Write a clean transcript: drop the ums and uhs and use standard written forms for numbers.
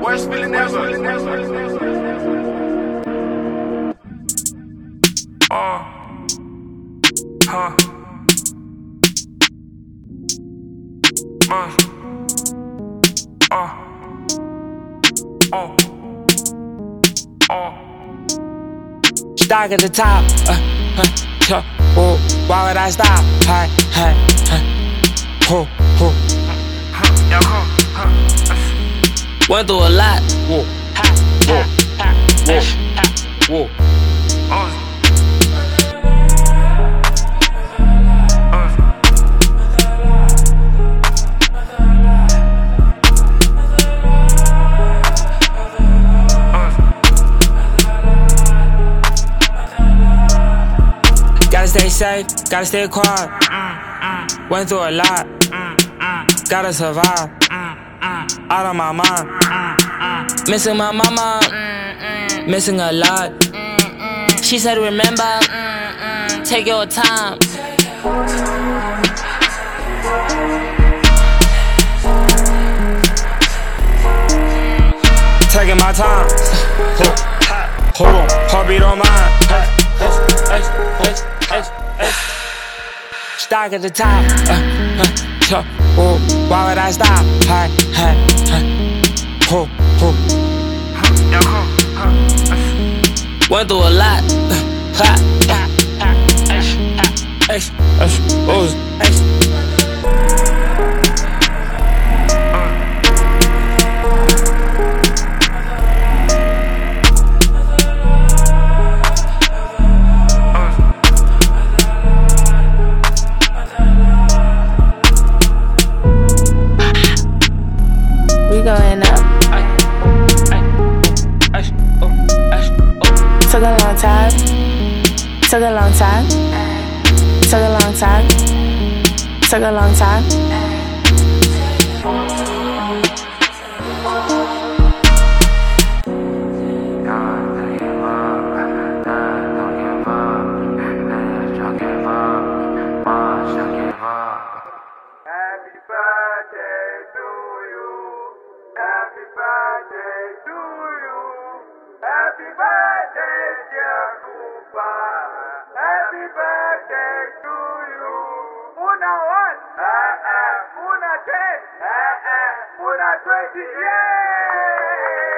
Worst feeling ever. Stock at the top, why would I stop? Went through a lot. Gotta stay safe, gotta stay quiet. Went through a lot, gotta survive. Out of my mind, missing my mama, missing a lot. She said remember, take your time. Taking my time. Hold on, heartbeat on mine. Stock at the top. Why would I stop? Went through a lot. We going up. Took a long time. Took a long time. Took a long time. Took a long time. Happy birthday to you. Happy birthday to you. Happy birthday, dear Cooper. Happy birthday to you. Una one. Una 10. Una 20. Yay!